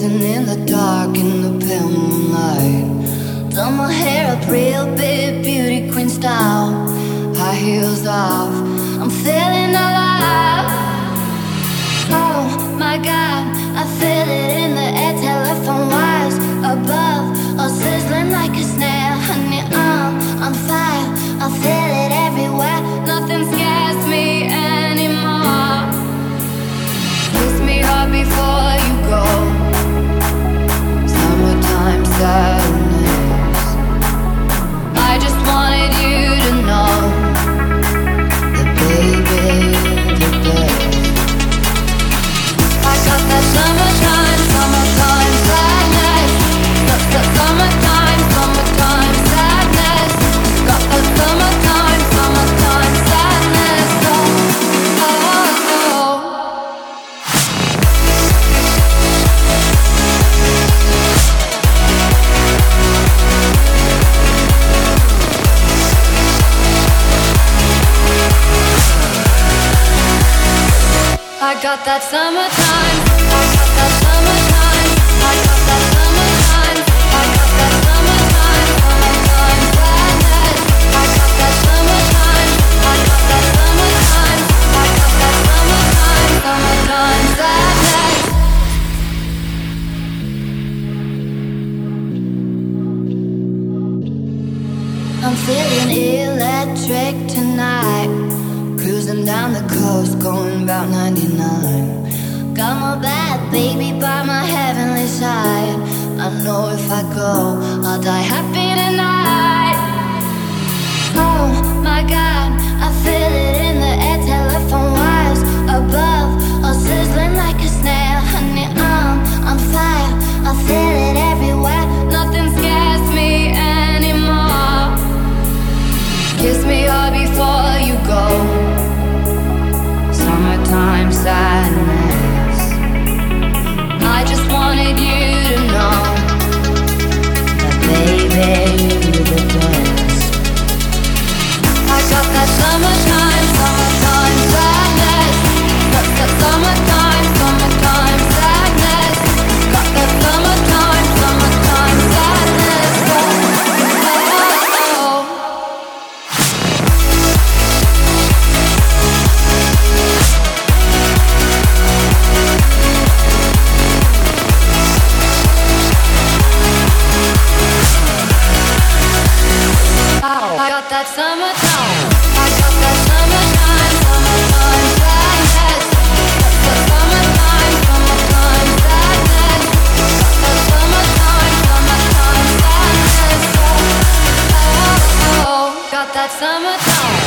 Gazing in the dark in the pale moonlight. Done my hair up real big, beauty queen style. High heels off, I'm feeling alive. Oh my God, I feel it in the air. Telephone wires above, all sizzling like a snare. Honey, I'm on fire, I feel it everywhere. Nothing scares me anymore. Kiss me hard before you go. Summertime sadness. I just wanted you to know that baby, the best. I got that summertime, summertime sadness. Summertime, summertime sadness. Got that summertime, summertime sadness. Oh, oh, oh. I got that summertime. I got that summertime. I got that summertime. I got that summertime. Summertime sadness. I got that summertime. I got that summertime. I got that summertime. Summertime sadness. I'm feeling electric tonight. Cruising down the coast, going about 99. Got my bad baby by my heavenly side. I know if I go, I'll die happy tonight. Oh my God, I feel it in the air. Telephone wires above, all sizzling like a snare. Honey, I'm on fire, I feel it everywhere. Nothing scares me anymore. Kiss me hard before you go. Summertime sadness. I just wanted you to know that baby, you're the best. I got that summertime, summertime sadness. Summertime, summertime sadness. Got that summertime, summertime sadness. Oh, oh, oh. I got that summertime. I got that summertime, summertime sadness. Summertime, summertime sadness. Got that summertime, summertime sadness. Oh, oh, oh. Got that summertime.